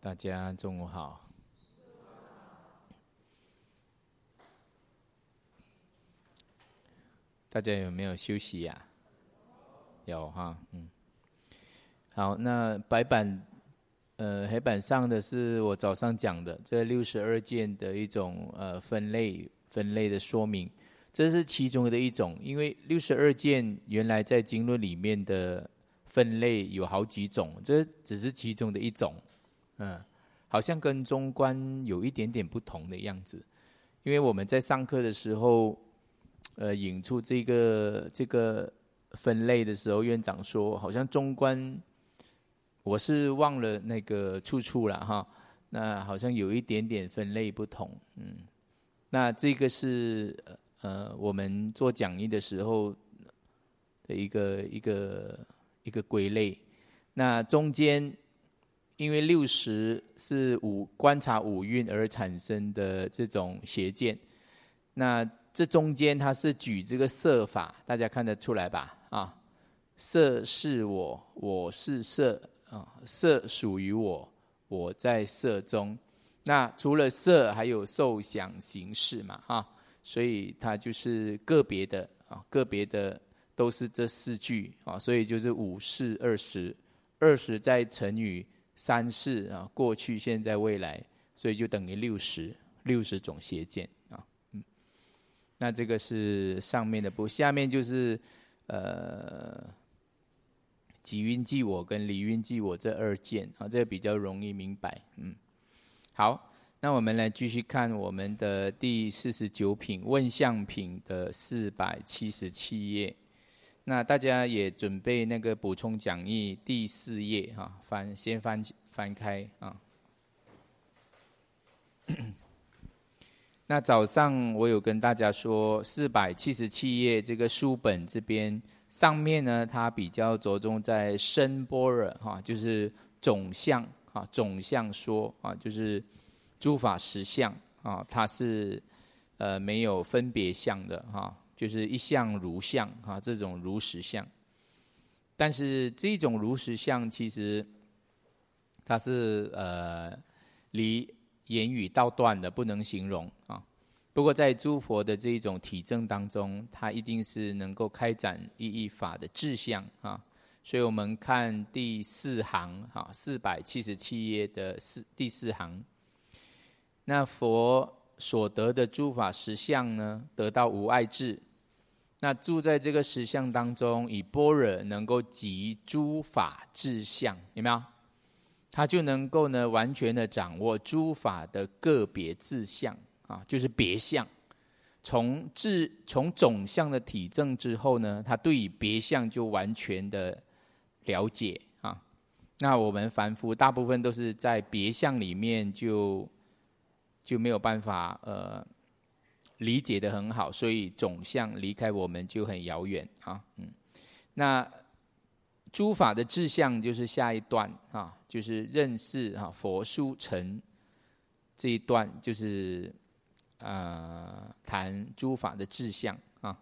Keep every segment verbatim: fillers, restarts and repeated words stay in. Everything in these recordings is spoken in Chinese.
大家中午好。大家有没有休息呀、啊？有哈，嗯。好，那白板，呃，黑板上的是我早上讲的这六十二件的一种呃分类分类的说明，这是其中的一种。因为六十二件原来在经论里面的分类有好几种，这只是其中的一种，嗯，好像跟中观有一点点不同的样子。因为我们在上课的时候，呃，引出这个这个分类的时候，院长说好像中观。我是忘了那个出处了哈，那好像有一点点分类不同，嗯，那这个是呃我们做讲义的时候的一个一个一个归类。那中间因为六十是五观察五蕴而产生的这种邪见，那这中间它是举这个色法，大家看得出来吧？啊，色是我，我是色。色属于我，我在色中。那除了色，还有受想行识嘛，哈，所以它就是个别的啊，个别的都是这四句啊，所以就是五事二十，二十再乘以三世啊，过去、现在、未来，所以就等于六十，六十种邪见啊，嗯。那这个是上面的部，下面就是呃。己蕴即我跟离蕴即我这二件啊，这个比较容易明白。嗯，好，那我们来继续看我们的第四十九品问相品的四百七十七页。那大家也准备那个补充讲义第四页哈、啊，翻先翻翻开啊。那早上我有跟大家说，四百七十七页这个书本这边。上面呢，它比较着重在深般若哈，就是总相啊，总相说啊，就是诸法实相啊，它是呃没有分别相的哈，就是一相如相啊，这种如实相。但是这种如实相其实它是呃离言语道断的，不能形容啊。不过在诸佛的这一种体证当中，它一定是能够开展意义法的志向啊。所以我们看第四行啊，四百七十七页的四第四行，那佛所得的诸法实相呢，得到无碍智。那住在这个实相当中，以般若能够集诸法志相，有没有？他就能够呢，完全的掌握诸法的个别志相。啊，就是别相，从智从总相的体证之后呢，他对于别相就完全的了解啊。那我们凡夫大部分都是在别相里面就就没有办法呃理解得很好，所以总相离开我们就很遥远啊。嗯，那诸法的志相就是下一段啊，就是认识啊佛书成这一段就是。呃，谈诸法的志向啊。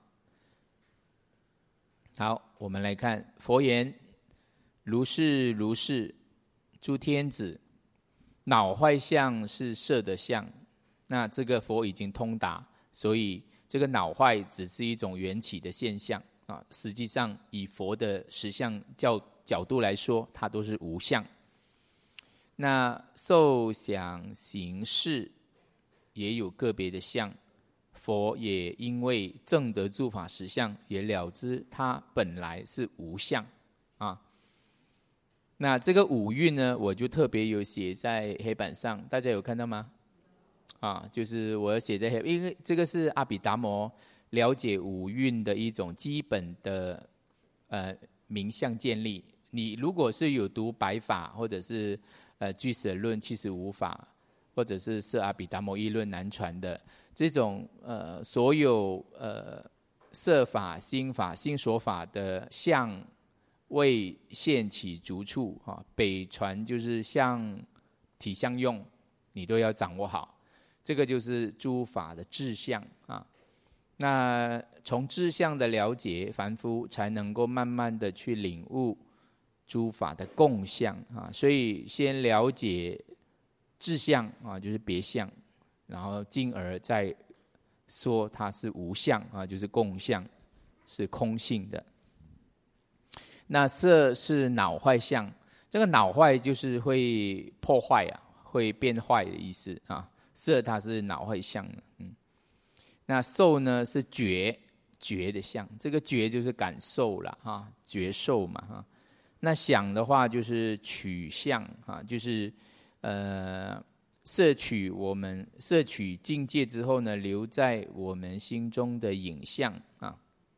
好，我们来看佛言：如是如是，诸天子，脑坏相是色的相。那这个佛已经通达，所以这个脑坏只是一种缘起的现象啊。实际上，以佛的实相角角度来说，它都是无相。那受想行识。也有个别的相，佛也因为证得诸法实相，也了知它本来是无相啊。那这个五蕴呢，我就特别有写在黑板上，大家有看到吗？啊，就是我写在黑，因为这个是阿毗达摩了解五蕴的一种基本的呃名相建立。你如果是有读白法或者是呃俱舍论七十五法。或者是摄阿毗达摩议论南传的这种呃，所有呃色法、心法、心所法的相位现起逐处啊，北传就是相体相用，你都要掌握好。这个就是诸法的志向啊。那从志向的了解，凡夫才能够慢慢的去领悟诸法的共相啊。所以先了解。 自相啊，就是别相，然后进而再说它是无相啊，就是共相，是空性的。那色是脑坏相，这个脑坏就是会破坏啊，会变坏的意思啊。色它是脑坏相的，嗯。那受呢是觉觉的相，这个觉就是感受啦，哈，觉受嘛，哈。那想的话就是取相啊，就是呃摄取我们摄取境界之后呢，留在我们心中的影像啊。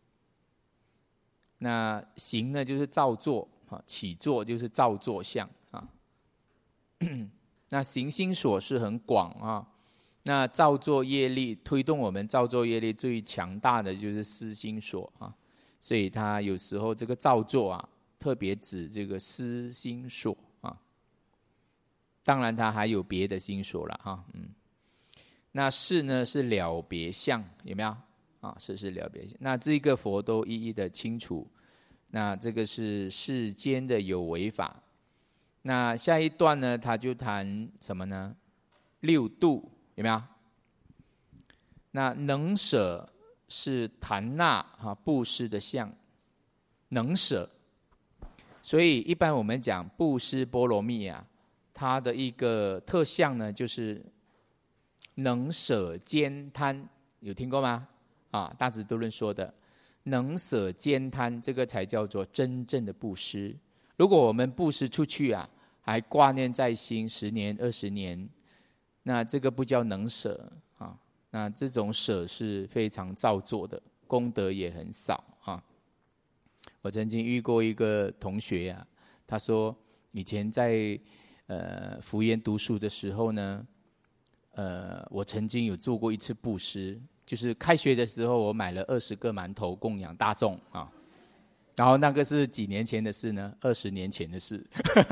那行呢就是造作啊，起作就是造作相啊。那行心所是很广啊。那造作业力推动我们造作业力最强大的就是思心所啊，所以它有时候这个造作啊，特别指这个思心所啊。当然它还有别的心所了哈，嗯。那是呢是了别相，有没有啊？是是了别相。那这个佛都一一的清楚。那这个是世间的有为法。那下一段呢，他就谈什么呢？六度。有没有？那能舍是檀那啊布施的相，能舍。所以一般我们讲布施波罗蜜啊，它的一个特相呢，就是能舍兼贪，有听过吗？啊，大智度论说的能舍兼贪，这个才叫做真正的布施。如果我们布施出去啊，还挂念在心十年二十年。那这个不叫能舍啊，那这种舍是非常造作的，功德也很少啊。我曾经遇过一个同学啊，他说以前在呃福研读书的时候呢，呃，我曾经有做过一次布施，就是开学的时候我买了二十个馒头供养大众啊，然后那个是几年前的事呢？二十年前的事。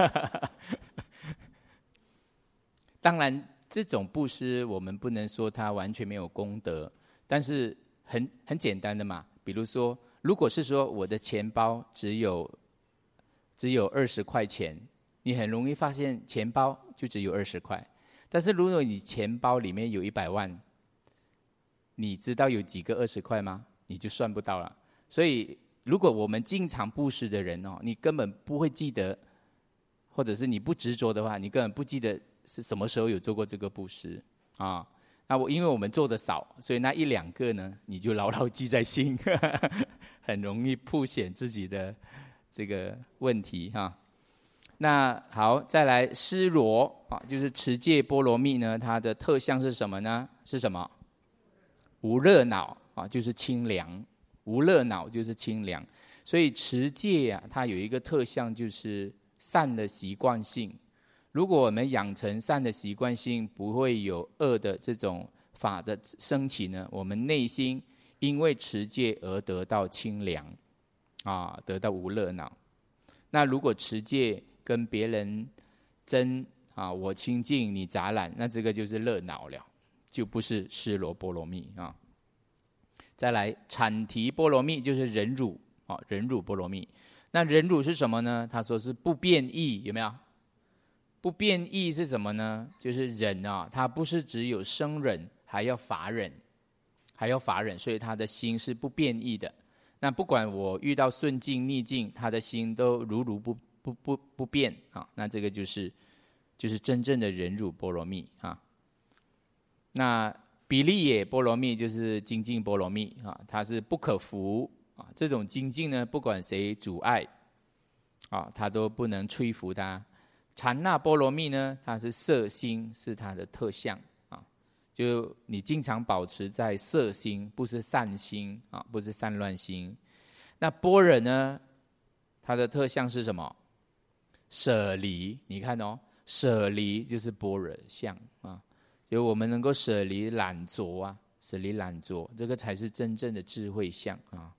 当然。这种布施我们不能说它完全没有功德，但是很很简单的嘛。比如说，如果是说我的钱包只有只有二十块钱，你很容易发现钱包就只有二十块。但是如果你钱包里面有一百万，你知道有几个二十块吗？你就算不到了。所以，如果我们经常布施的人哦，你根本不会记得，或者是你不执着的话，你根本不记得。是什么时候有做过这个布施啊？那我因为我们做的少，所以那一两个呢，你就牢牢记在心，很容易凸显自己的这个问题哈、啊。那好，再来施罗啊，就是持戒波罗蜜呢，它的特相是什么呢？是什么？无热恼啊，就是清凉。无热恼就是清凉。所以持戒啊，它有一个特相就是善的习惯性。如果我们养成善的习惯性，不会有恶的这种法的升起呢，我们内心因为持戒而得到清凉，啊，得到无热恼。那如果持戒跟别人争啊，我清净你杂染，那这个就是热恼了，就不是施罗波罗蜜啊。再来产提波罗蜜就是忍辱啊，忍辱波罗蜜。那忍辱是什么呢？他说是不变异，有没有？不变异是什么呢？就是忍啊，它不是只有生忍，还要法忍，还要法忍，所以他的心是不变异的。那不管我遇到顺境逆境，他的心都如如不不不不变啊。那这个就是就是真正的忍辱波罗蜜啊。那比利也波罗蜜就是精进波罗蜜啊，它是不可服啊。这种精进呢，不管谁阻碍啊，他都不能摧伏他。禅那波罗蜜呢，它是色心，是它的特相啊。就你经常保持在色心，不是善心啊，不是散乱心。那般若呢，它的特相是什么？舍离。你看哦，舍离就是般若相啊。就我们能够舍离懒惰啊，舍离懒惰，这个才是真正的智慧相啊。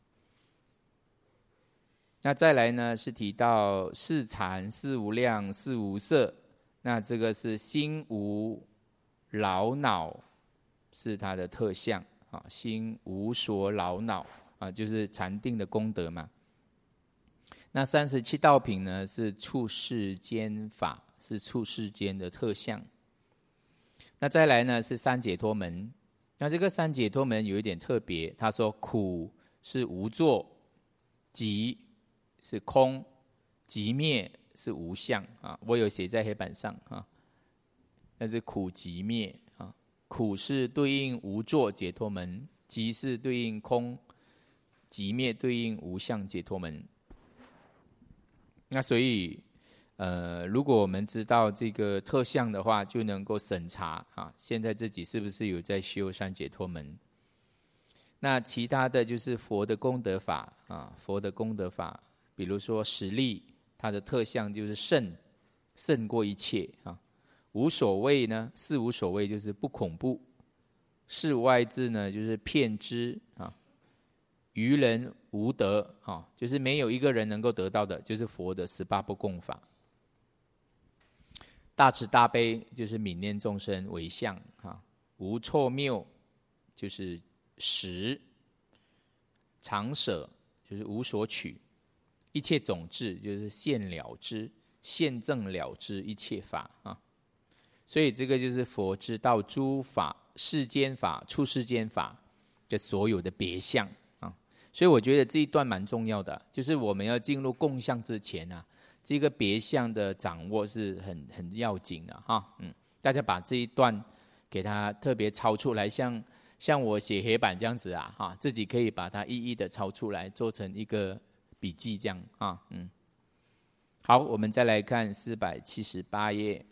那再来呢，是提到四禅、四无量、四无色，那这个是心无劳恼，是它的特相啊。心无所劳恼啊，就是禅定的功德嘛。那三十七道品呢，是处世间法，是处世间的特相。 那再来呢是三解脱门。那这个三解脱门有一点特别，他说苦是无作，集是空，集灭是无相啊。我有写在黑板上啊，那是苦集灭啊。苦是对应无作解脱门，集是对应空，集灭对应无相解脱门。那所以，呃，如果我们知道这个特相的话，就能够审查啊，现在自己是不是有在修三解脱门？那其他的就是佛的功德法啊，佛的功德法，比如说实力，它的特相就是胜，胜过一切啊。无所谓呢，是无所谓就是不恐怖；是外智呢，就是骗知啊。愚人无得啊，就是没有一个人能够得到的，就是佛的十八不共法。大慈大悲就是悯念众生为相啊，无错谬就是实，常舍就是无所取，一切种智就是现了知，现证了知一切法啊。所以这个就是佛知道诸法、世间法、出世间法的所有的别相啊。所以我觉得这一段蛮重要的，就是我们要进入共相之前啊，这个别相的掌握是很很要紧的哈。嗯，大家把这一段给它特别抄出来，像像我写黑板这样子啊，哈，自己可以把它一一的抄出来，做成一个笔记这样啊。嗯，好，我们再来看四百七十八页。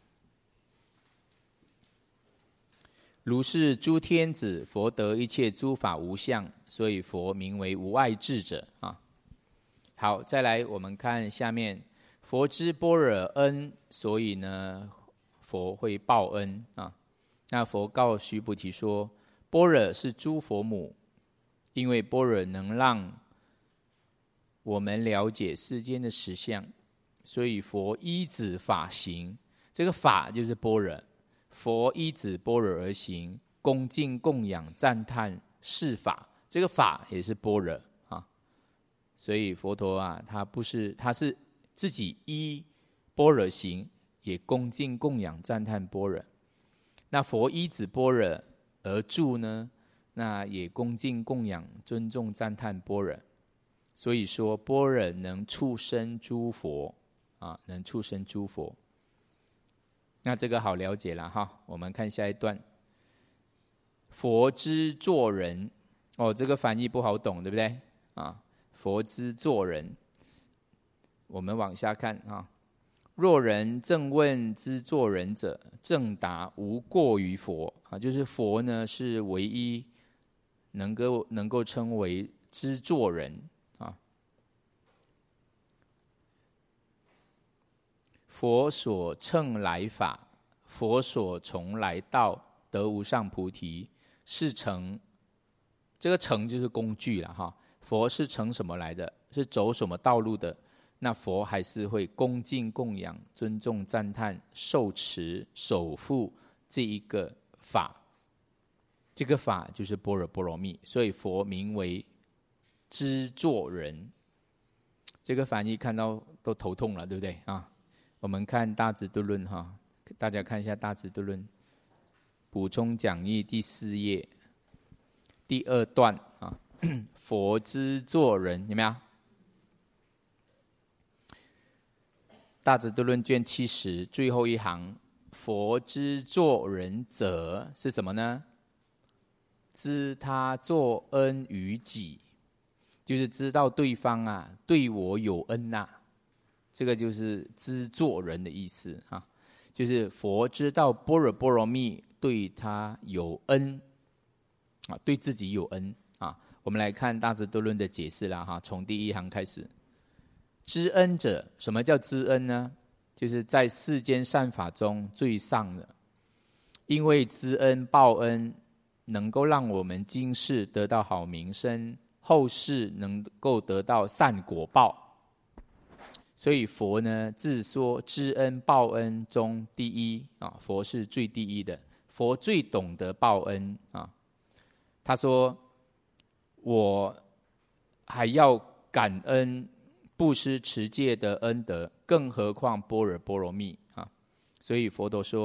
如是诸天子，佛得一切诸法无相，所以佛名为无碍智者啊。好，再来我们看下面，佛知般若恩，所以呢，佛会报恩啊。那佛告须菩提说，般若是诸佛母，因为般若能让我们了解世间的实相，所以佛依止法行，这个法就是般若。佛依止般若而行，恭敬供养赞叹是法，这个法也是般若啊。所以佛陀啊，他不是，他是自己依般若行，也恭敬供养赞叹般若。那佛依止般若而住呢，那也恭敬供养尊重赞叹般若。所以说般若能触生诸佛啊，能触生诸佛。那这个好了解了哈，我们看下一段。佛知作人，哦，这个翻译不好懂，对不对啊？佛知作人，我们往下看啊。若人正问知作人者，正答无过于佛啊，就是佛呢是唯一能够能够称为知作人啊。佛所乘来法，佛所从来道，得无上菩提，是乘。这个乘就是工具了哈。佛是乘什么来的？是走什么道路的？那佛还是会恭敬供养、尊重赞叹、受持、守护这一个法。这个法就是般若波罗蜜，所以佛名为知作人。这个翻译看到都头痛了，对不对啊？我们看大智度论哈，大家看一下大智度论补充讲义第四页第二段啊，佛知作人有没有？大智度论卷七十最后一行，佛知作人者是什么呢？知他作恩于己，就是知道对方啊对我有恩呐、啊。这个就是知作人的意思啊，就是佛知道般若波罗蜜对他有恩啊，对自己有恩啊。我们来看大智度论的解释啦哈，从第一行开始。知恩者，什么叫知恩呢？就是在世间善法中最上的，因为知恩报恩，能够让我们今世得到好名声，后世能够得到善果报。所以佛呢，自说知恩报恩中第一啊，佛是最第一的，佛最懂得报恩啊。他说：“我还要感恩布施持戒的恩德，更何况般若波罗蜜啊！”所以佛陀说：“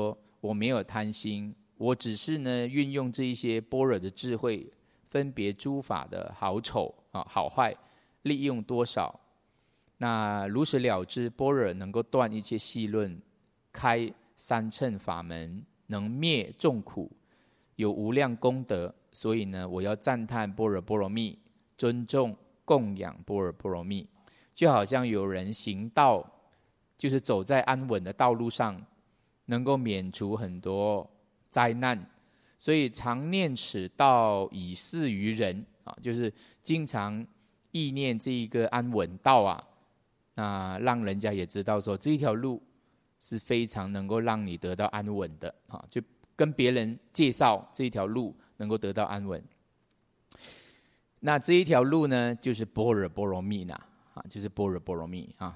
我没有贪心，我只是呢运用这一些般若的智慧，分别诸法的好丑啊好坏，利用多少，那如实了知般若能够断一切戏论，开三乘法门，能灭众苦，有无量功德。所以呢，我要赞叹般若波罗蜜，尊重供养般若波罗蜜。就好像有人行道，就是走在安稳的道路上，能够免除很多灾难，所以常念此道以示于人啊，就是经常意念这一个安稳道啊，那让人家也知道说这一条路是非常能够让你得到安稳的啊，就跟别人介绍这一条路能够得到安稳。那这一条路呢，就是般若波罗蜜呢。啊，就是般若波罗蜜啊。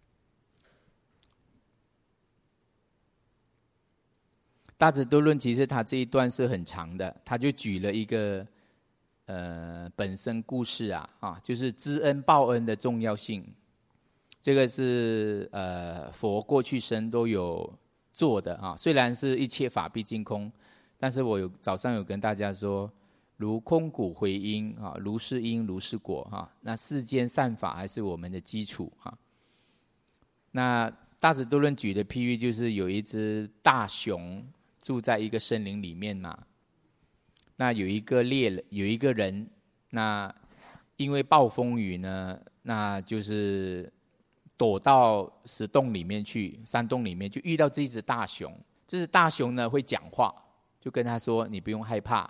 大智度论其实它这一段是很长的，他就举了一个呃本身故事啊啊，就是知恩报恩的重要性。这个是呃佛过去生都有做的啊，虽然是一切法毕竟空，但是我有早上有跟大家说。如空谷回音啊，如是因如是果哈。那世间善法还是我们的基础哈。那大智度论举的譬喻就是有一只大熊住在一个森林里面嘛。那有一个猎人，有一个人，那因为暴风雨呢，那就是躲到石洞里面去，山洞里面就遇到这只大熊。这只大熊呢会讲话，就跟他说：“你不用害怕。”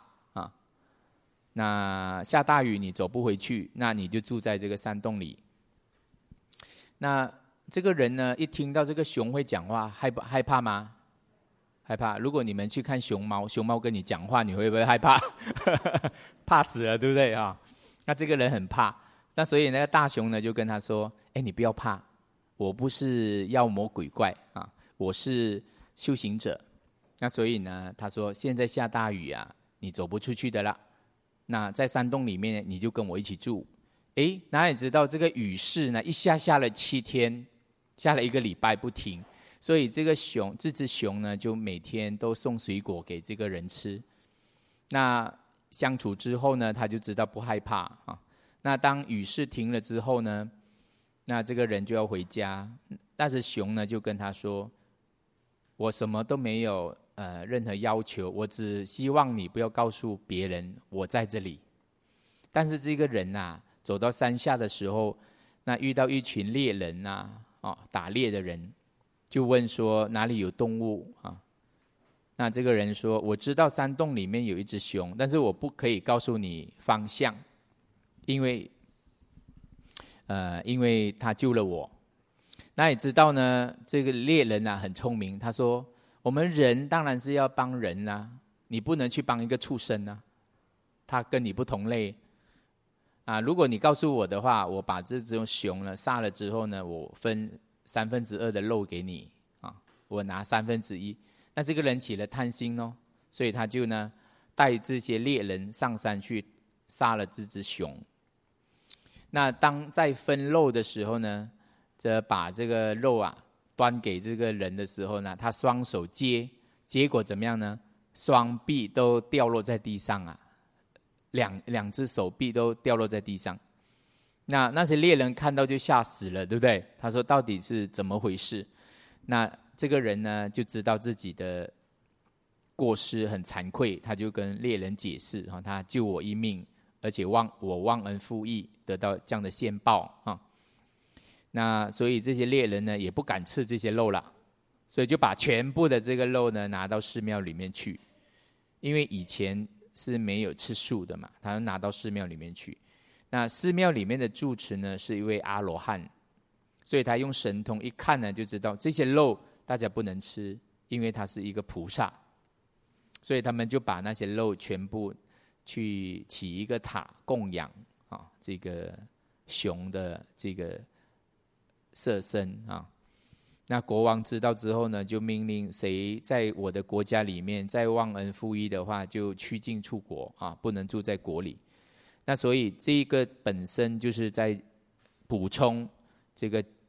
那下大雨你走不回去，那你就住在这个山洞里。那这个人呢，一听到这个熊会讲话，害不害怕吗？害怕。如果你们去看熊猫，熊猫跟你讲话，你会不会害怕？怕死了，对不对啊？那这个人很怕，那所以那个大熊呢就跟他说：“哎，你不要怕，我不是妖魔鬼怪啊，我是修行者。那所以呢，他说现在下大雨啊，你走不出去的啦。”那在山洞里面，你就跟我一起住。诶，哪里知道这个雨势呢？一下下了七天，下了一个礼拜不停。所以这个熊，这只熊呢，就每天都送水果给这个人吃。那相处之后呢，他就知道不害怕啊。那当雨势停了之后呢，那这个人就要回家。但是熊呢，就跟他说：“我什么都没有。”呃，任何要求，我只希望你不要告诉别人我在这里。但是这个人啊，走到山下的时候，那遇到一群猎人啊，哦，打猎的人，就问说哪里有动物啊？那这个人说：“我知道山洞里面有一只熊，但是我不可以告诉你方向，因为，呃，因为他救了我。”那你知道呢？这个猎人啊，很聪明，他说。我们人当然是要帮人啊，你不能去帮一个畜生啊，他跟你不同类啊。如果你告诉我的话，我把这只熊呢杀了之后呢，我分三分之二的肉给你啊，我拿三分之一。那这个人起了贪心哦，所以他就呢带这些猎人上山去杀了这只熊。那当在分肉的时候呢，这把这个肉啊。端给这个人的时候呢，他双手接，结果怎么样呢？双臂都掉落在地上啊，两两只手臂都掉落在地上。那那些猎人看到就吓死了，对不对？他说到底是怎么回事？那这个人呢就知道自己的过失很惭愧，他就跟猎人解释啊，他救我一命，而且忘我忘恩负义，得到这样的现报啊。那所以这些猎人呢也不敢吃这些肉了，所以就把全部的这个肉呢拿到寺庙里面去，因为以前是没有吃素的嘛，他拿到寺庙里面去。那寺庙里面的住持呢是一位阿罗汉，所以他用神通一看呢就知道这些肉大家不能吃，因为他是一个菩萨，所以他们就把那些肉全部去起一个塔供养啊，这个熊的这个色身啊。那国王知道之后呢，就命令谁在我的国家里面再忘恩负义的话，就驱尽出国啊，不能住在国里。那所以这个本身就是在补充这个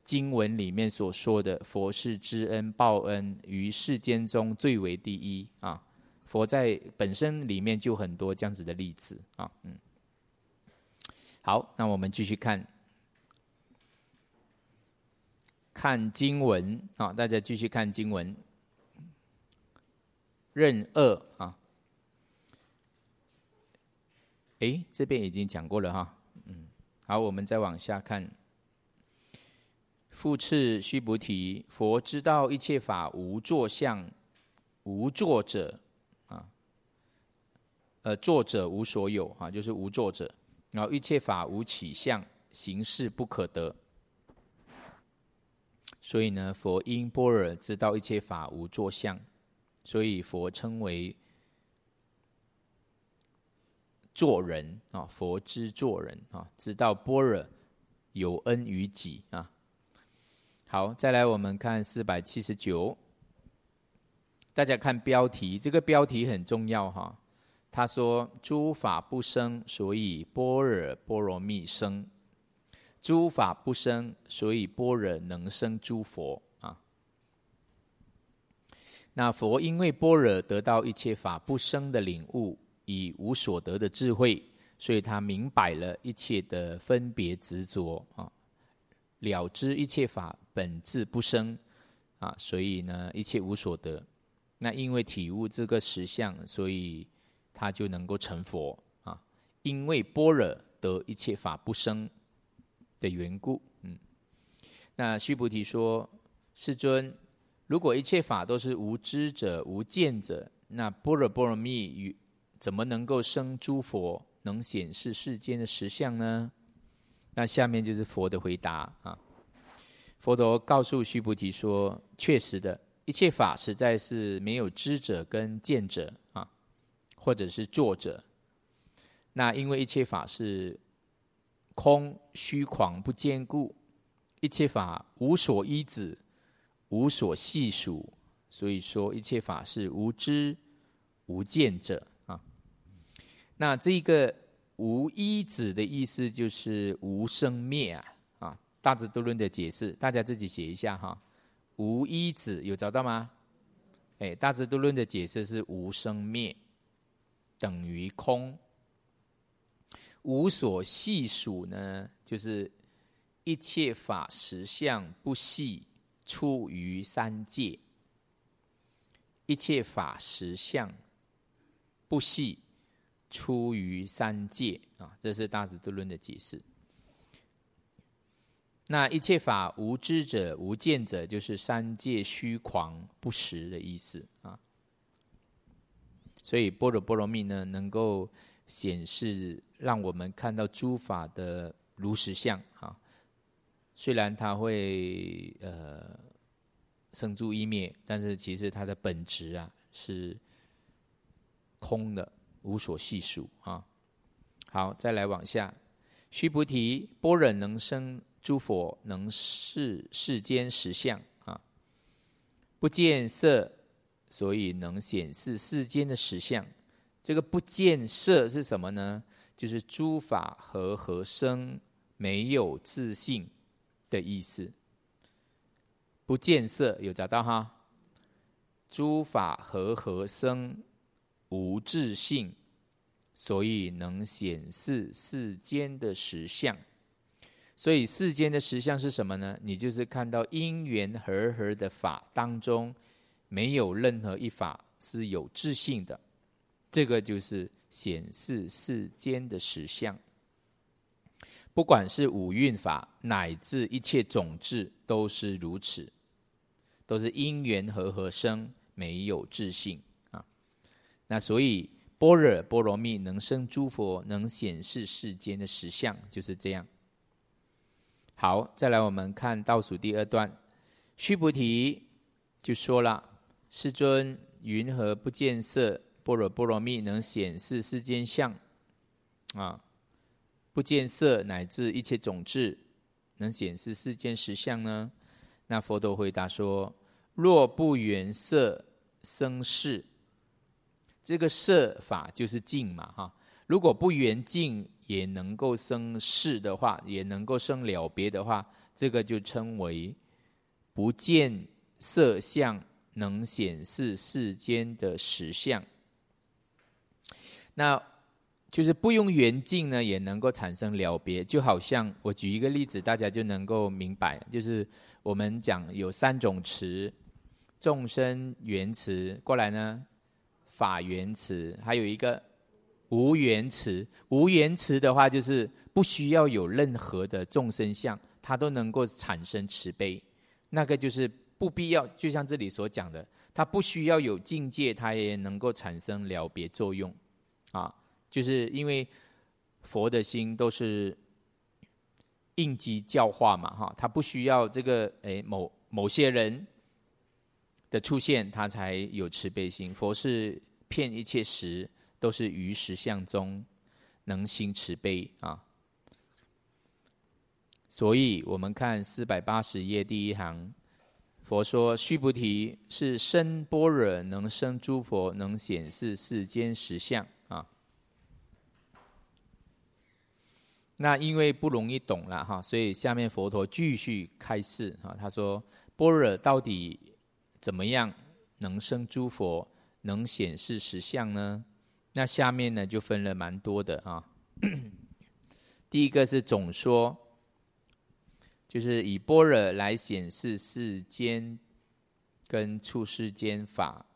经文里面所说的佛是知恩报恩，于世间中最为第一啊。佛在本身里面就很多这样子的例子啊。嗯，好，那我们继续看看经文啊，大家继续看经文。任恶啊，诶，这边已经讲过了哈。嗯，好，我们再往下看。复次须菩提，佛知道一切法无作相，无作者啊，呃，作者无所有啊，就是无作者。然后一切法无起相，行识不可得。所以呢，佛因般若知道一切法无作相，所以佛称为作人啊，佛知作人啊，知道般若有恩于己啊。好，再来我们看四百七十九，大家看标题，这个标题很重要哈。他说：诸法不生，所以般若波罗蜜生；诸法不生，所以般若能生诸佛啊。那佛因为般若得到一切法不生的领悟，以无所得的智慧，所以他明白了一切的分别执着啊，了知一切法本质不生啊，所以呢一切无所得。那因为体悟这个实相，所以他就能够成佛啊。因为般若得一切法不生的缘故，嗯。那须菩提说：世尊，如果一切法都是无知者、无见者，那般若波罗蜜怎么能够生诸佛，能显示世间的实相呢？那下面就是佛的回答啊。佛陀告诉须菩提说：确实的，一切法实在是没有知者跟见者啊，或者是作者。那因为一切法是空虚诳不坚固，一切法无所依止，无所细数，所以说一切法是无知无见者啊。那这个无依止的意思就是无生灭啊。啊，大智度论的解释，大家自己写一下哈。无依止有找到吗？哎，大智度论的解释是无生灭等于空。无所细数呢，就是一切法实相不细，出于三界。一切法实相不细，出于三界啊，这是大智度论的解释。那一切法无知者、无见者，就是三界虚诳不实的意思啊。所以般若波罗蜜呢，能够显示让我们看到诸法的如实相啊。虽然它会呃生住异灭，但是其实它的本质啊是空的，无所细数啊。好，再来往下，须菩提，般若能生诸佛，能视世间实相啊。不见色，所以能显示世间的实相。这个不见色是什么呢？就是诸法和合生，没有自性的意思。不见色有找到哈？诸法和合生，无自性，所以能显示世间的实相。所以世间的实相是什么呢？你就是看到因缘和合的法当中，没有任何一法是有自性的，这个就是显示世间的实相。不管是五蕴法，乃至一切种智，都是如此，都是因缘和合生，没有自性啊。那所以般若波罗蜜能生诸佛，能显示世间的实相，就是这样。好，再来我们看倒数第二段，须菩提就说了：世尊，云何不见色？般若波罗蜜能显示世间相啊，不见色乃至一切种智，能显示世间实相呢？那佛陀回答说：若不缘色生识，这个色法就是境嘛哈。如果不缘境也能够生识的话，也能够生了别的话， 这个就称为不见色相，能显示世间的实相。那就是不用缘境呢，也能够产生了别。就好像我举一个例子，大家就能够明白，就是我们讲有三种词：众生缘词，过来呢法缘词，还有一个无缘词。无缘词的话，就是不需要有任何的众生相，它都能够产生慈悲。那个就是不必要，就像这里所讲的，它不需要有境界，它也能够产生了别作用啊。就是因为佛的心都是应机教化嘛，哈，他不需要这个诶某某些人的出现，他才有慈悲心。佛是遍一切时，都是于实相中能行慈悲啊。所以我们看四百八十页第一行，佛说：须菩提，是身般若能生诸佛，能显示世间实相啊。那因为不容易懂了哈，所以下面佛陀继续开示啊。他说：般若到底怎么样能生诸佛，能显示实相呢？那下面呢就分了蛮多的啊。第一个是总说，就是以般若来显示世间跟处世间法。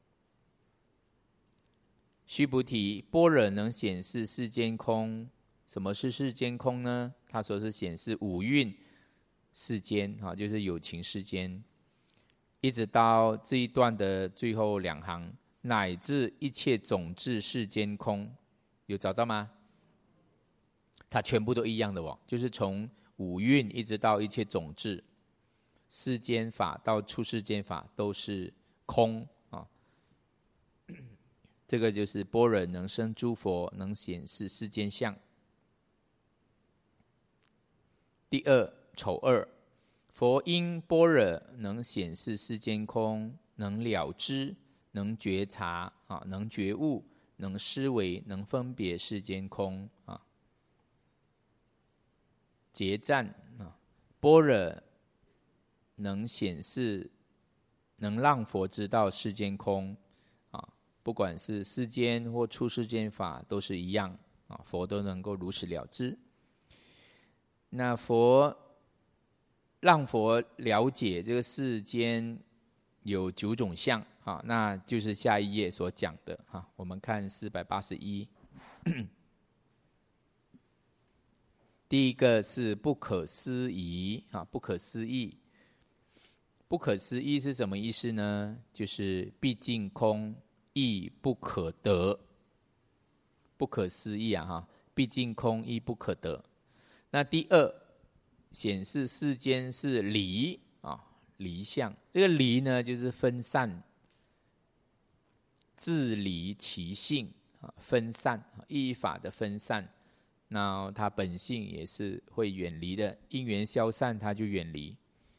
须菩提，般若能显示世间空。什么是世间空呢？他说是显示五蕴世间，就是有情世间，一直到这一段的最后两行，乃至一切种智世间空，有找到吗？它全部都一样的哦，就是从五蕴一直到一切种智世间法到出世间法都是空啊。这个就是般若能生诸佛，能显示世间相。第二，丑二，佛因般若能显示世间空，能了知，能觉察啊，能觉悟，能思维，能分别世间空啊。结赞啊，般若能显示，能让佛知道世间空啊，不管是世间或出世间法都是一样啊，佛都能够如此了知。那佛让佛了解这个世间有九种相啊，那就是下一页所讲的哈。我们看四百八十一，第一个是不可思议啊，不可思议。不可思议是什么意思呢？就是毕竟空，亦不可得。不可思议啊哈，毕竟空，亦不可得。那第二，显示世间是离啊，离相。这个离呢，就是分散，自离其性啊，分散依法的分散。那它本性也是会远离的，因缘消散，它就远离。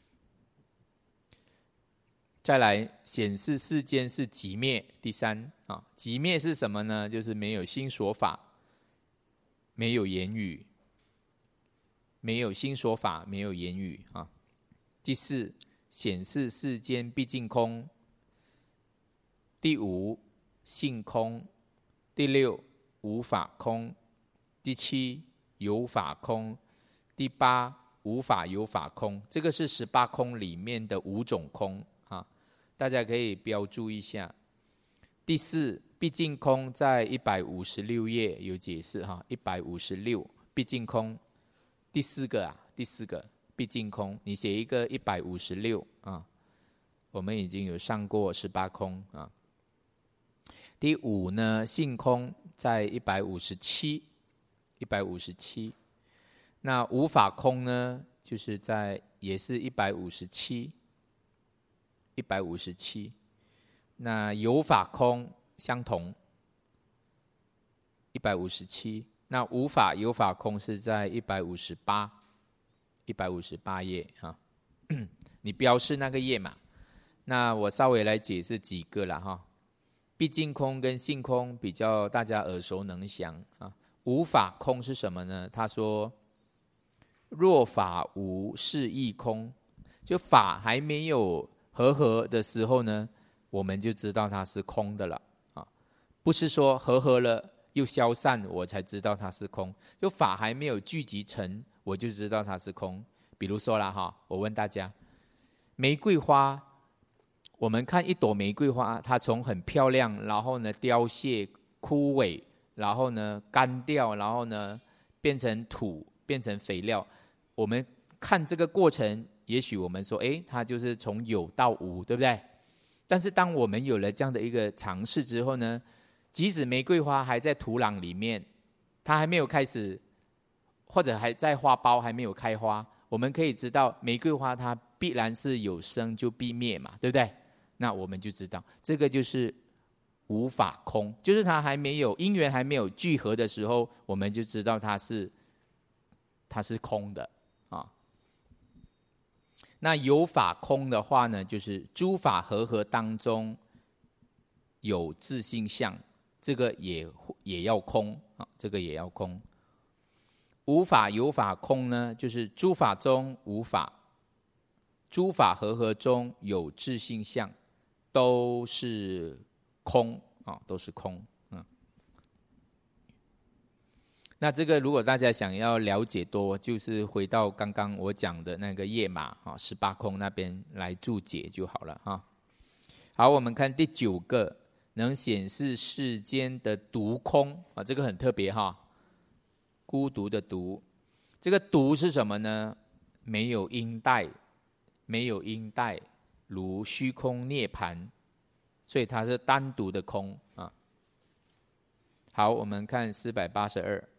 再来，显示世间是寂灭。第三啊，寂灭是什么呢？就是没有心所法，没有言语。没有心所法，没有言语啊。第四，显示世间毕竟空。第五，性空。第六，无法空。第七，有法空。第八，无法有法空。这个是十八空里面的五种空啊，大家可以标注一下。第四，毕竟空在一百五十六页有解释哈，一百五十六毕竟空。第四个啊，第四个毕竟空，你写一个一百五十六啊，我们已经有上过十八空啊。第五呢，性空在一百五十七，一百五十七。那无法空呢，就是在也是一百五十七，一百五十七。那有法空相同，一百五十七。那无法有法空是在一百五十八，一百五十八页哈，你标示那个页嘛。那我稍微来解释几个啦哈。毕竟空跟性空比较大家耳熟能详啊。无法空是什么呢？他说， 若法无，是亦空。就法还没有和合的时候呢，我们就知道它是空的了啊，不是说和合了又消散，我才知道它是空。就法还没有聚集成，我就知道它是空。比如说啦哈，我问大家，玫瑰花，我们看一朵玫瑰花，它从很漂亮，然后呢凋谢枯萎，然后呢干掉，然后呢变成土，变成肥料。我们看这个过程，也许我们说，哎，它就是从有到无，对不对？但是当我们有了这样的一个尝试之后呢，即使玫瑰花还在土壤里面，它还没有开始，或者还在花苞还没有开花，我们可以知道玫瑰花它必然是有生就必灭嘛，对不对？那我们就知道这个就是无法空，就是它还没有因缘还没有聚合的时候，我们就知道它是它是空的啊。那有法空的话呢，就是诸法和合当中有自性相，这个也也要空啊，这个也要空。无法有法空呢，就是诸法中无法，诸法和合中有自性相，都是空啊，都是空。嗯，那这个如果大家想要了解多，就是回到刚刚我讲的那个页码啊，十八空那边来注解就好了哈。好，我们看第九个，能显示世间的独空啊，这个很特别哈，孤独的独，这个独是什么呢？没有因带，没有因带，如虚空涅槃，所以它是单独的空啊。好，我们看四百八十二。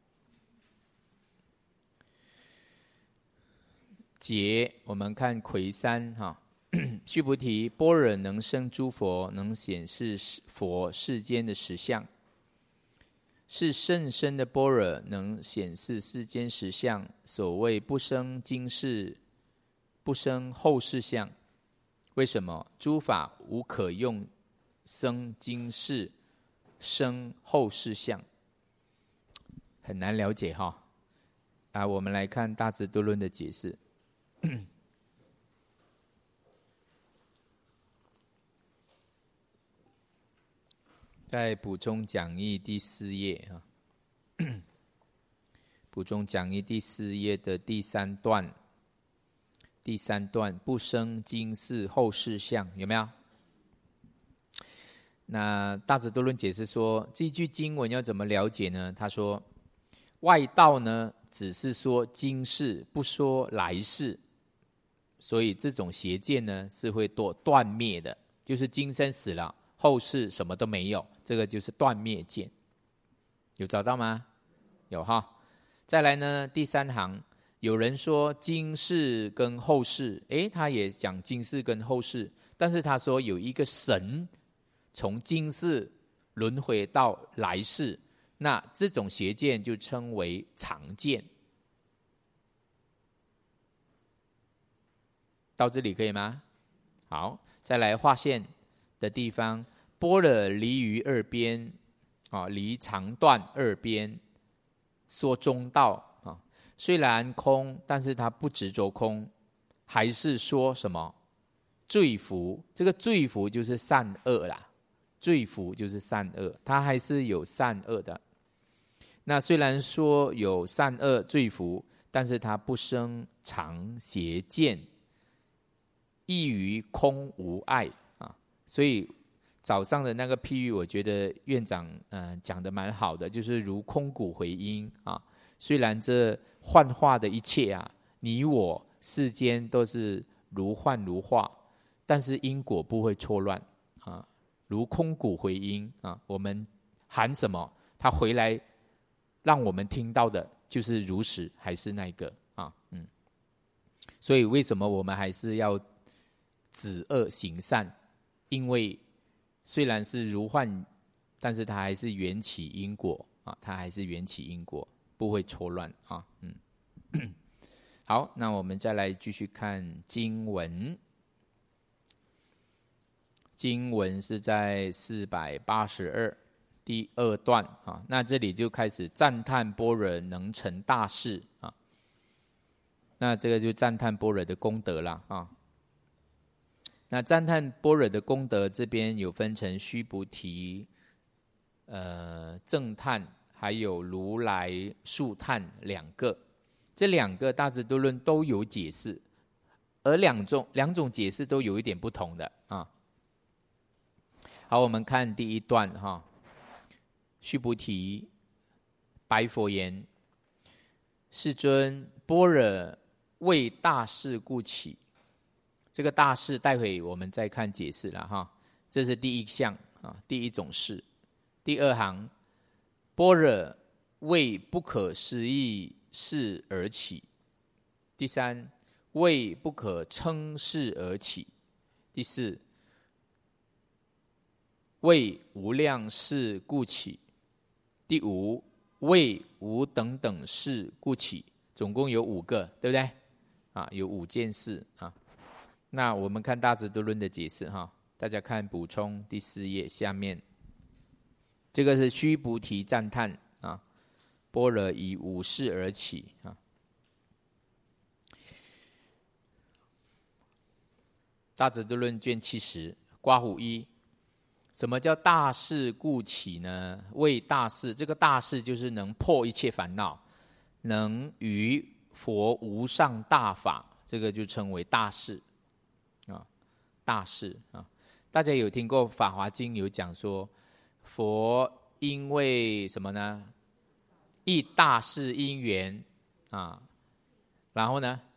解，我们看魁山哈，须菩提，般若能生诸佛，能显示佛世间的实相，是甚深的般若，能显示世间实相。所谓不生今世，不生后世相。为什么？诸法无可用生今世，生后世相，很难了解哈。啊，我们来看大智度论的解释。在补充讲义第四页啊，补充讲义第四页的第三段，第三段不生今世后世相，有没有？那大智度论解释说，这句经文要怎么了解呢？他说，外道呢只是说今世，不说来世，所以这种邪见呢是会多断灭的，就是今生死了，后世什么都没有，这个就是断灭见。有找到吗？有哈。再来呢，第三行有人说今世跟后世，诶，他也讲今世跟后世，但是他说有一个神从今世轮回到来世，那这种邪见就称为常见。到这里可以吗？好，再来划线的地方，般若离于二边，啊，离长短二边，说中道啊。虽然空，但是它不执着空，还是说什么罪福？这个罪福就是善恶啦，罪福就是善恶，它还是有善恶的。那虽然说有善恶罪福，但是它不生常邪见。异于空无碍啊，所以早上的那个譬喻，我觉得院长嗯、呃、讲的蛮好的，就是如空谷回音啊。虽然这幻化的一切啊，你我世间都是如幻如化，但是因果不会错乱啊。如空谷回音啊，我们喊什么，它回来让我们听到的就是如实，还是那个啊，嗯。所以为什么我们还是要止恶行善？因为虽然是如幻，但是它还是缘起因果啊，它还是缘起因果，不会错乱啊。嗯，好，那我们再来继续看经文。经文是在四百八十二第二段啊，那这里就开始赞叹般若能成大事啊。 那这个就赞叹般若的功德啦啊。那赞叹般若的功德这边有分成须菩提、呃正叹，还有如来树叹两个。这两个大智度论都有解释，而两种两种解释都有一点不同的啊。好，我们看第一段哈。须菩提白佛言：世尊，般若为大事故起。这个大事待会我们再看解释了哈。这是第一项啊，第一种事。第二行，般若为不可思议事而起。第三，为不可称事而起。第四，为无量事故起。第五，为无等等事故起。总共有五个，对不对？啊，有五件事啊。那我们看大智度论的解释哈，大家看补充第四页下面，这个是须菩提赞叹啊，般若以五事而起啊。大智度论卷七十，刮胡一。什么叫大事故起呢？为大事，这个大事就是能破一切烦恼，能于佛无上大法，这个就称为大事啊。大事啊，大家有听过《法华经》有讲说，佛因为什么呢？一大事因缘啊，然后呢，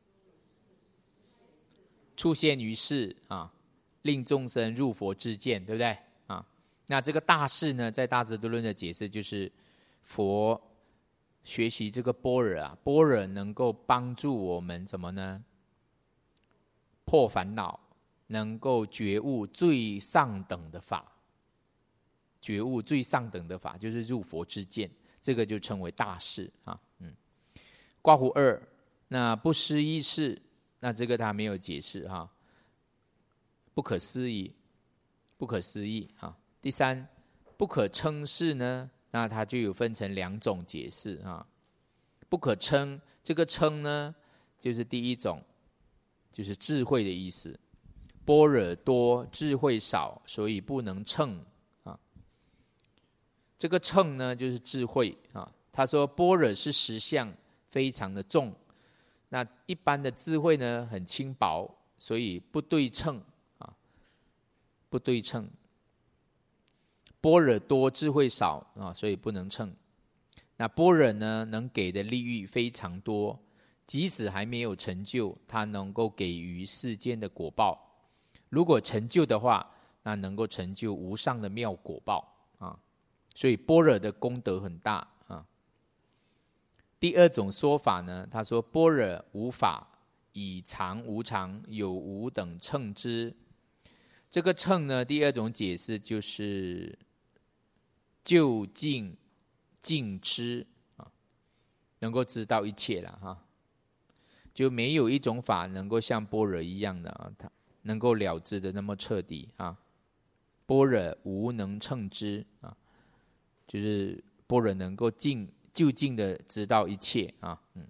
出现于世啊。令众生入佛之见，对不对啊？那这个大事呢，在大智度论的解释就是佛学习这个般若啊，般若能够帮助我们什么呢？破烦恼，能够觉悟最上等的法，觉悟最上等的法就是入佛之见，这个就称为大事啊。嗯，刮胡二，那不思议事，那这个他没有解释哈。不可思议，不可思议啊。第三，不可称事呢，那它就有分成两种解释啊。不可称，这个称呢，就是第一种，就是智慧的意思。般若多，智慧少，所以不能称啊。这个称呢，就是智慧啊。他说般若是实相，非常的重，那一般的智慧呢，很轻薄，所以不对称。不对称，般若多，智慧少啊，所以不能称。那般若呢，能给的利益非常多，即使还没有成就，它能够给予世间的果报。如果成就的话，那能够成就无上的妙果报啊。所以般若的功德很大啊。第二种说法呢，他说般若无法，以常无常，有无等称之。这个称呢，第二种解释就是究竟尽知啊，能够知道一切了哈。就没有一种法能够像般若一样的啊，它能够了知的那么彻底啊。般若无能称之啊，就是般若能够尽究竟的知道一切啊。嗯，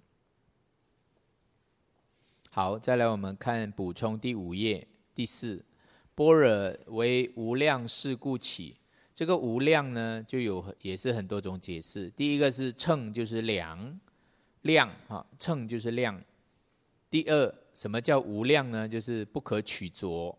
好，再来我们看补充第五页第四。般若为无量事故起，这个无量呢，就有也是很多种解释。第一个是称，就是量，量哈，称就是量。第二，什么叫无量呢？就是不可取着。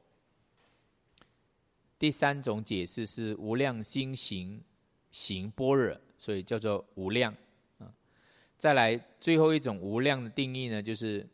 第三种解释是无量心行行般若，所以叫做无量啊。再来最后一种无量的定义呢，就是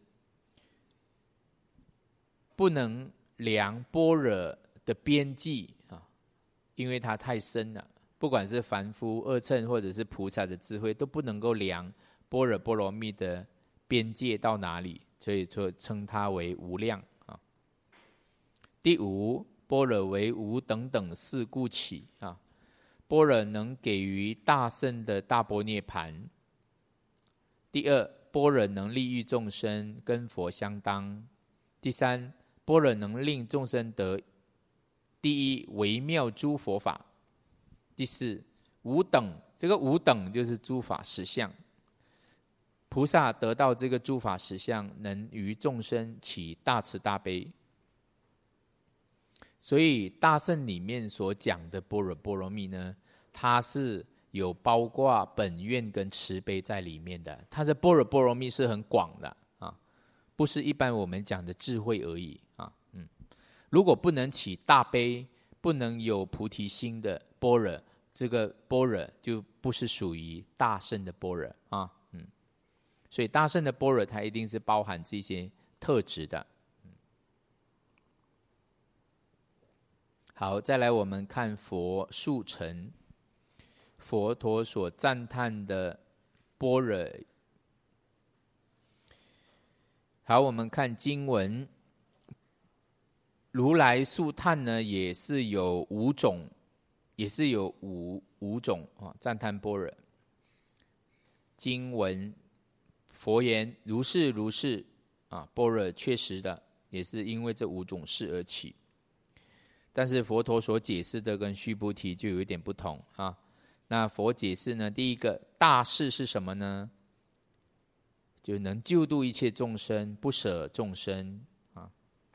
不能量般若的边际啊，因为它太深了，不管是凡夫、二乘或者是菩萨的智慧，都不能够量般若波罗蜜的边界到哪里，所以说称它为无量啊。第五，般若为无等等事故起啊，般若能给予大圣的大般涅槃。第二，般若能利益众生，跟佛相当。第三，般若能令众生得第一微妙诸佛法。第四，无等，这个无等就是诸法实相。 菩萨得到这个诸法实相，能于众生起大慈大悲。所以大乘里面所讲的般若波罗蜜呢，它是有包括本愿跟慈悲在里面的。它的般若波罗蜜是很广的啊，不是一般我们讲的智慧而已啊。嗯，如果不能起大悲，不能有菩提心的般若，这个般若就不是属于大乘的般若啊。嗯，所以大乘的般若它一定是包含这些特质的。好，再来我们看佛速成，佛陀所赞叹的般若。好，我们看经文，如来速叹呢，也是有五种，也是有五五种啊，赞叹般若。经文佛言：如是如是啊，般若确实的，也是因为这五种事而起。但是佛陀所解释的跟须菩提就有一点不同啊。那佛解释呢，第一个大事是什么呢？就能救度一切众生，不舍众生啊。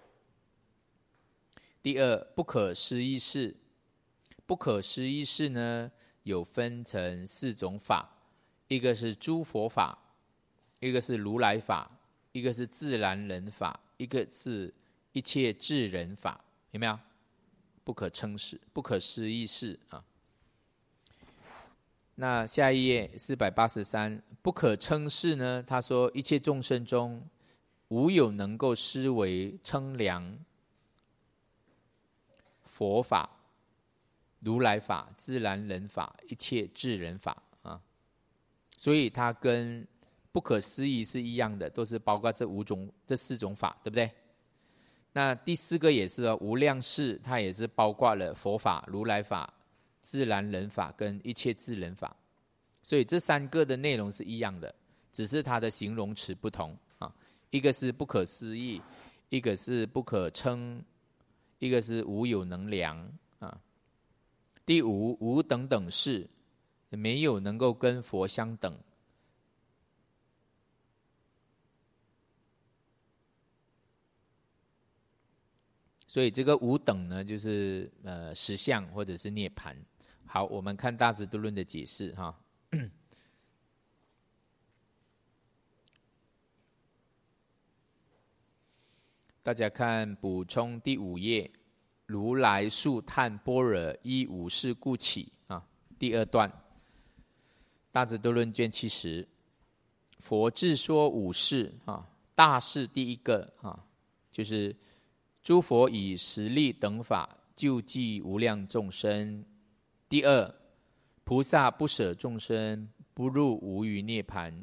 第二，不可思议事，不可思议事呢，有分成四种法，一个是诸佛法，一个是如来法，一个是自然人法，一个是一切智人法，有没有？不可称事，不可思议事啊。那下一页四百八十三，不可称事呢？他说一切众生中，无有能够思维称量佛法、如来法、自然人法、一切智人法啊。所以它跟不可思议是一样的，都是包括这五种、这四种法，对不对？那第四个也是哦，无量事，它也是包括了佛法、如来法、自然人法跟一切智人法。所以这三个的内容是一样的，只是它的形容词不同啊。一个是不可思议，一个是不可称，一个是无有能量啊。第五，无等等事，没有能够跟佛相等。所以这个无等呢，就是呃实相或者是涅槃。好，我们看大智度论的解释哈。大家看补充第五页，如来速叹般若依五事故起啊，第二段，大智度论卷七十，佛自说五事啊，大事第一个啊，就是诸佛以十力等法救济无量众生。第二，菩萨不舍众生，不入无余涅槃。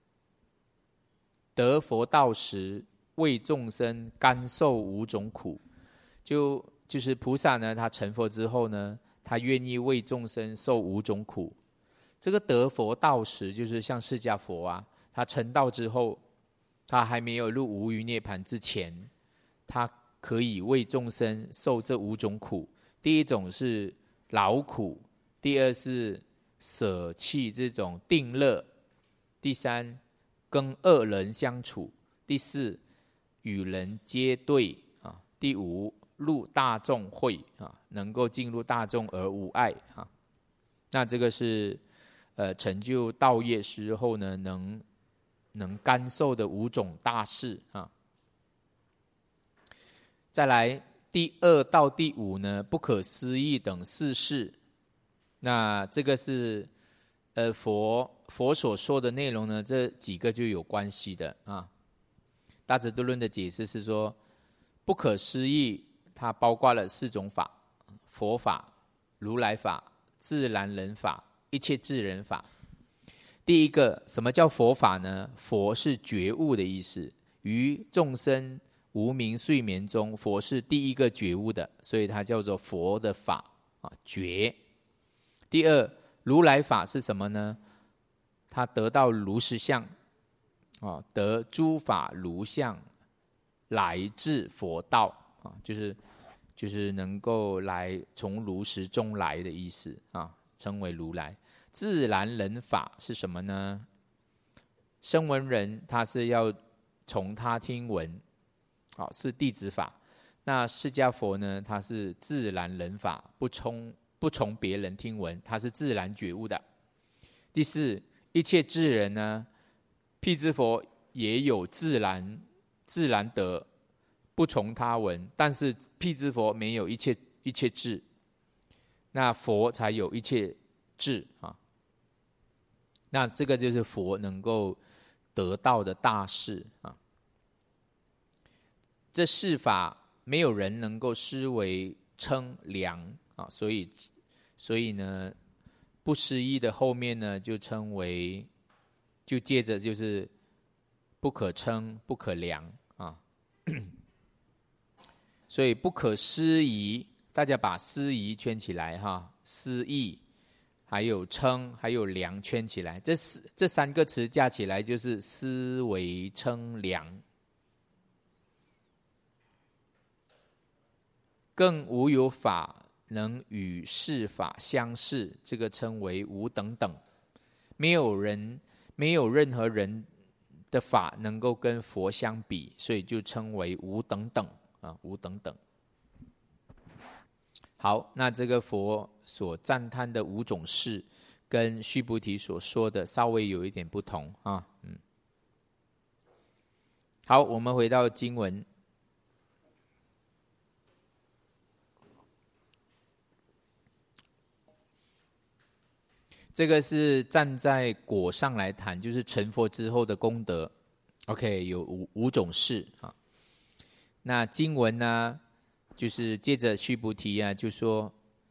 得佛道时，为众生甘受五种苦。就就是菩萨呢，他成佛之后呢，他愿意为众生受五种苦。这个得佛道时，就是像释迦佛啊，他成道之后，他还没有入无余涅槃之前，他可以为众生受这五种苦。第一种是劳苦，第二是舍弃这种定乐，第三跟恶人相处，第四与人接对啊，第五入大众会啊，能够进入大众而无碍啊。那这个是呃成就道业时候呢，能能甘受的五种大事啊。再来第二到第五呢，不可思议等四事。那这个是呃佛佛所说的内容呢，这几个就有关系的啊。大智度论的解释是说，不可思议它包括了四种法：佛法、如来法、自然人法、一切智人法。第一个，什么叫佛法呢？佛是觉悟的意思，于众生无明睡眠中，佛是第一个觉悟的，所以它叫做佛的法啊，觉。第二，如来法是什么呢？他得到如实相啊，得诸法如相，来至佛道啊，就是就是能够来从如实中来的意思啊，称为如来。自然人法是什么呢？ 声闻人他是要从他听闻，好，是弟子法。那释迦佛呢，他是自然人法，不从不从别人听闻，他是自然觉悟的。第四，一切智人呢，辟支佛也有自然自然德，不从他闻，但是辟支佛没有一切一切智，那佛才有一切智啊。那这个就是佛能够得到的大事啊。这四法没有人能够思维称量啊，所以所以呢，不思议的后面呢，就称为，就接着就是不可称、不可量啊。所以不可思议，大家把思议圈起来哈，思议，还有称，还有量圈起来，这四这三个词加起来就是思维称量。更无有法能与是法相似，这个称为无等等。没有人，没有任何人的法能够跟佛相比，所以就称为无等等啊，无等等。好，那这个佛所赞叹的五种事，跟须菩提所说的稍微有一点不同啊。嗯，好，我们回到经文。这个是站在果上来谈，就是成佛之后的功德。OK， 有五五种事啊。那经文呢，就是接着须菩提啊，就说：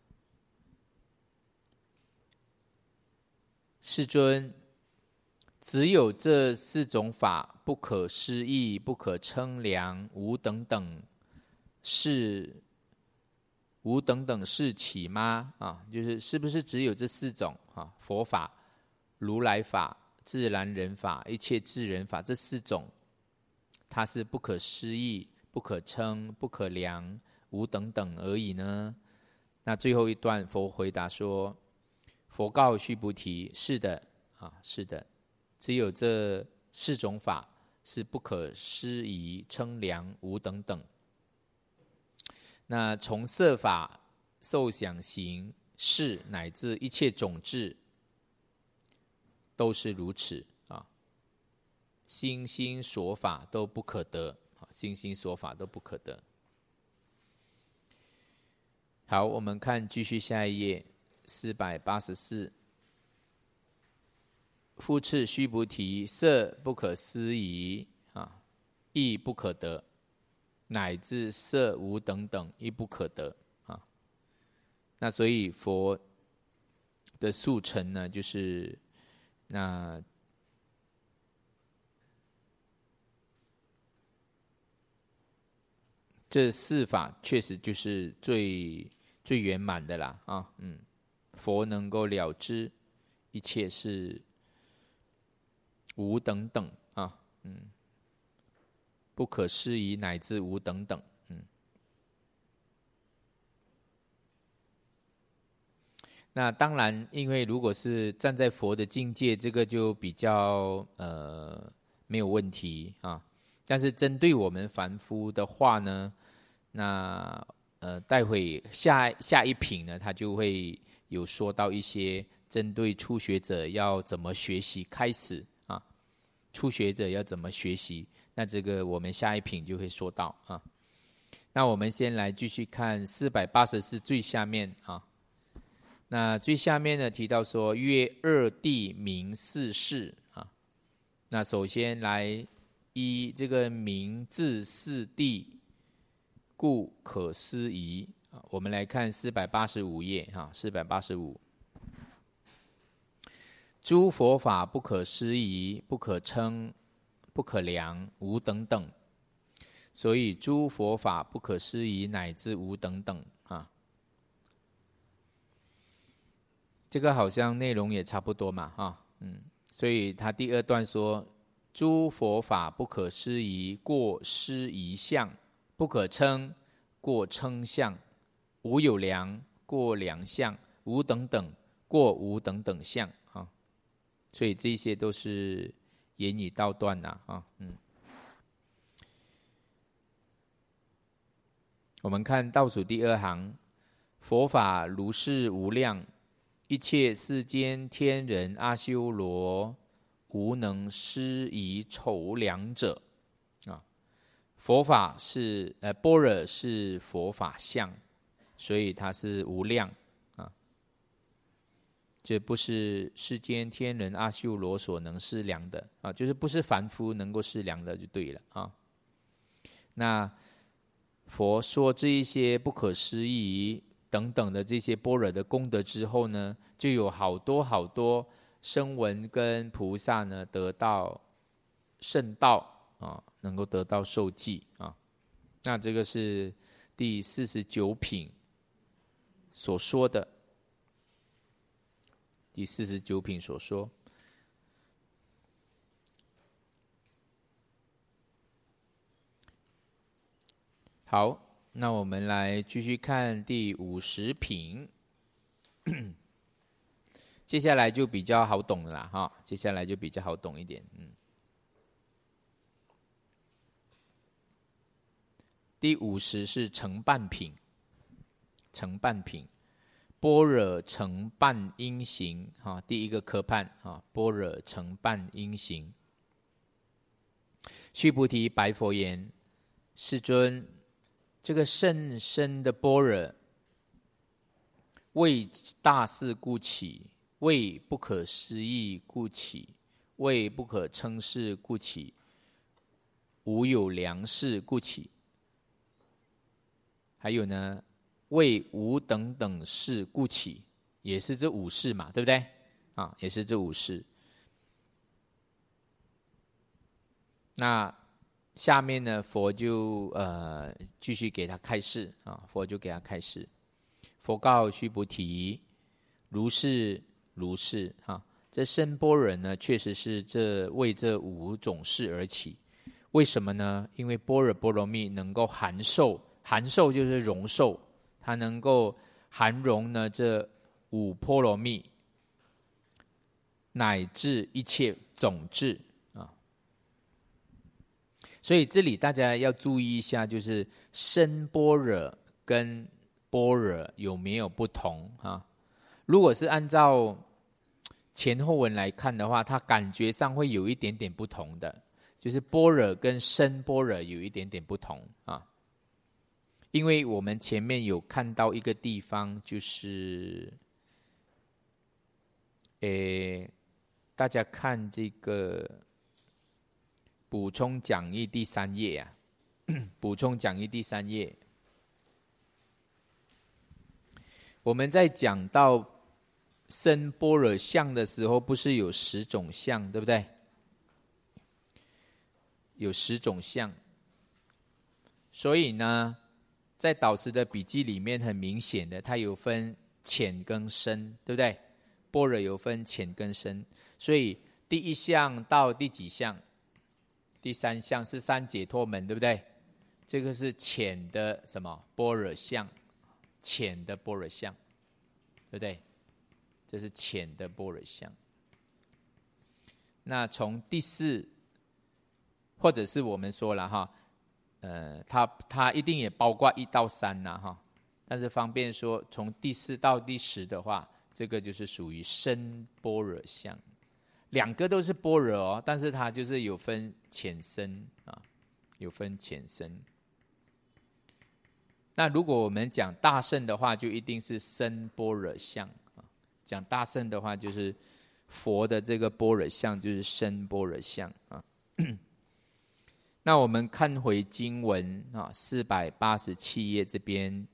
世尊，只有这四种法，不可思议，不可称量，无等等，是无等等是起吗？啊，就是是不是只有这四种啊？佛法、如来法、自然人法、一切智人法，这四种，它是不可思议、不可称、不可量、无等等而已呢？那最后一段，佛回答说：佛告须菩提：是的，啊，是的，只有这四种法是不可思议、称量、无等等。那从色法、受想行识乃至一切种智，都是如此啊。心心所法都不可得，心心所法都不可得。好，我们看继续下一页，四百八十四。复次须菩提，色不可思议啊，亦不可得。乃至色无等等亦不可得啊。那所以佛的速成呢，就是那这四法确实就是最最圆满的啦啊，嗯，佛能够了知一切是无等等啊，嗯。不可思议乃至无等等，嗯。那当然，因为如果是站在佛的境界，这个就比较呃没有问题啊。但是针对我们凡夫的话呢，那呃待会下下一品呢，他就会有说到一些针对初学者要怎么学习开始啊，初学者要怎么学习。那这个我们下一品就会说到啊。那我们先来继续看四百八十四最下面啊。那最下面呢提到说，曰二谛名四事啊。那首先来依这个名字四谛，故可思议。我们来看四百八十五页哈，四百八十五。诸佛法不可思议，不可称。不可量，无等等，所以诸佛法不可思议，乃至无等等啊。这个好像内容也差不多嘛，哈，嗯，所以他第二段说，诸佛法不可思议，过思议相，不可称，过称相，无有量，过量相，无等等，过无等等相啊。所以这些都是言语道断呐啊，嗯。我们看倒数第二行，佛法如是无量，一切世间天人阿修罗，无能施以筹量者。啊，佛法是呃般若是佛法相，所以它是无量啊，这不是世间天人阿修罗所能施量的啊，就是不是凡夫能够施量的就对了啊。那佛说这一些不可思议等等的这些般若的功德之后呢，就有好多好多声闻跟菩萨呢得到圣道啊，能够得到受记啊。那这个是第四十九品所说的，第四十九品所说。好，那我们来继续看第五十品，接下来就比较好懂了啦哈，接下来就比较好懂一点，嗯。第五十是成办品，成办品，般若成办因行哈，第一个科判哈，般若成办因行。须菩提白佛言：世尊，这个甚深的般若，为大事故起，为不可思议故起，为不可称是故起，无有量事故起。还有呢，为无等等事故起，也是这五事嘛，对不对？啊，也是这五事。那下面呢，佛就呃继续给他开示啊，佛就给他开示。佛告须菩提：如是如是啊，这深般若呢，确实是这为这五种事而起。为什么呢？因为般若波罗蜜能够含受，含受就是容受，它能够含容呢这五波罗蜜，乃至一切种智。所以这里大家要注意一下，就是深般若跟般若有没有不同啊？如果是按照前后文来看的话，它感觉上会有一点点不同的，就是般若跟深般若有一点点不同啊。因为我们前面有看到一个地方，就是诶，大家看这个补充讲义第三页啊，补充讲义第三页，我们在讲到深般若相的时候，不是有十种相，对不对？有十种相，所以呢，在导师的笔记里面很明显的，它有分浅跟深，对不对？般若有分浅跟深，所以第一项到第几项？第三项是三解脱门，对不对？这个是浅的什么般若相，浅的般若相，对不对？这是浅的般若相。那从第四，或者是我们说了哈，呃，它它一定也包括一到三呐哈，但是方便说，从第四到第十的话，这个就是属于深般若相。两个都是般若哦，但是它就是有分浅深啊，有分浅深。那如果我们讲大乘的话，就一定是深般若相啊。讲大乘的话，就是佛的这个般若相，就是深般若相啊。那我们看回经文啊，四百八十七页这边，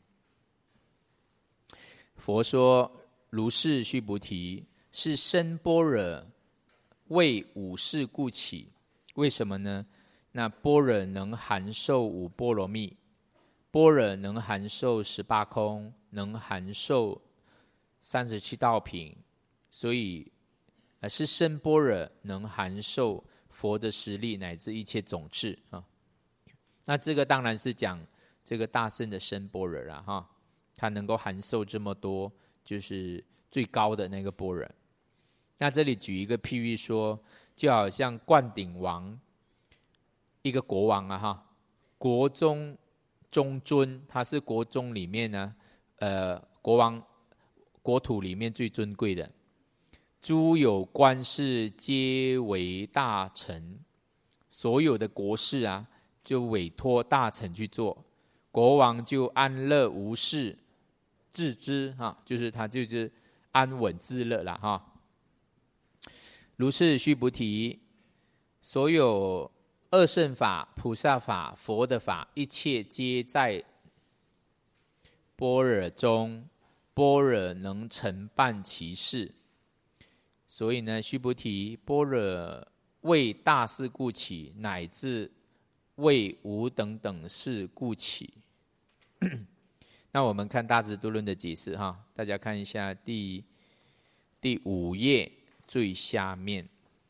佛说：如是须菩提，是深般若。为五事故起，为什么呢？那般若能含受五波罗蜜，般若能含受十八空，能含受三十七道品，所以呃是深般若能含受佛的实力乃至一切种智啊。那这个当然是讲这个大乘的深般若啦哈，它能够含受这么多，就是最高的那个般若。 那这里举一个譬喻说，就好像灌顶王，一个国王啊哈，国中中尊，他是国中里面呢，呃，国王国土里面最尊贵的。诸有官事皆为大臣，所有的国事啊，就委托大臣去做，国王就安乐无事，自知哈，就是他就是安稳自乐了哈。如是须菩提，所有二乘法、菩萨法、佛的法，一切皆在般若中，般若能承办其事。所以呢，须菩提，般若为大事故起，乃至为无等等事故起。那我们看大智度论的解释哈，大家看一下第第五页最下面。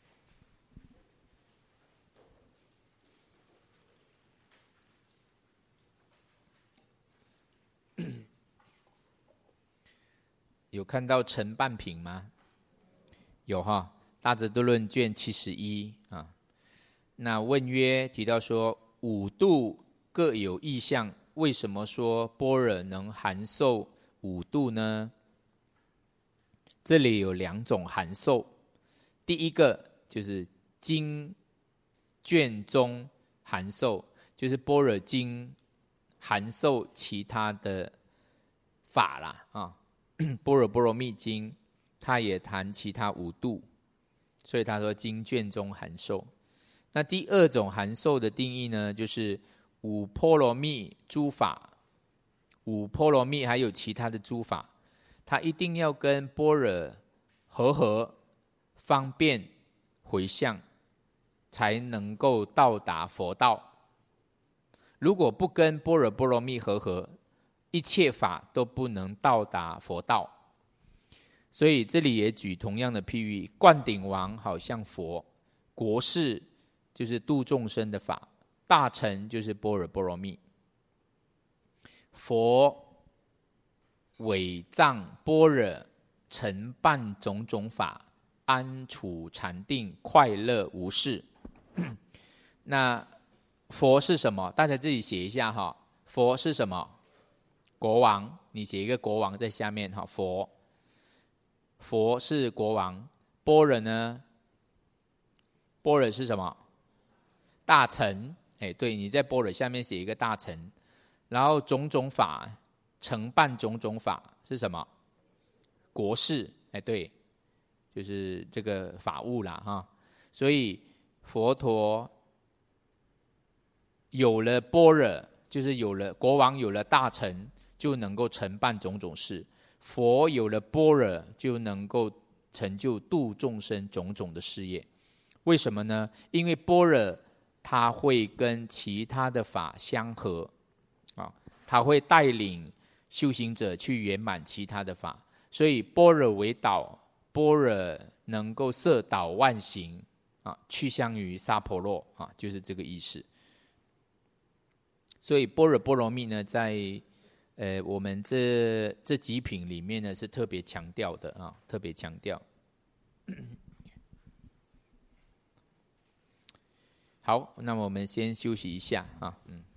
有看到承办品吗？有哈，大智度论卷七十一啊。那问曰提到说，五度各有异象，为什么说般若能含受五度呢？这里有两种含受，第一个就是经卷中含受，就是般若经含受其他的法啦啊。般若波罗蜜经他也谈其他五度，所以他说经卷中含受。那第二种含受的定义呢，就是五波罗蜜诸法，五波罗蜜还有其他的诸法，它一定要跟般若和合，方便回向，才能够到达佛道。如果不跟般若波罗蜜和合，一切法都不能到达佛道。所以这里也举同样的譬喻，灌顶王好像佛，国事就是度众生的法，大乘就是般若波罗蜜。佛委仗般若承办种种法，安处禅定，快乐无事。那佛是什么？大家自己写一下哈。佛是什么？国王，你写一个国王在下面哈。佛，佛是国王。般若呢？般若是什么？大乘。哎，对，你在般若下面写一个大乘。然后种种法，承办种种法是什么？国事。哎，对，就是这个法务啦哈。所以佛陀有了般若，就是有了国王有了大乘，就能够承办种种事。佛有了般若，就能够成就度众生种种的事业。为什么呢？因为般若它会跟其他的法相合啊，它会带领修行者去圆满其他的法。所以般若为导，般若能够摄导万行啊，去向于萨婆若啊，就是这个意思。所以般若波罗蜜呢，在呃我们这这几品里面呢，是特别强调的啊，特别强调。好，那么我们先休息一下啊，嗯。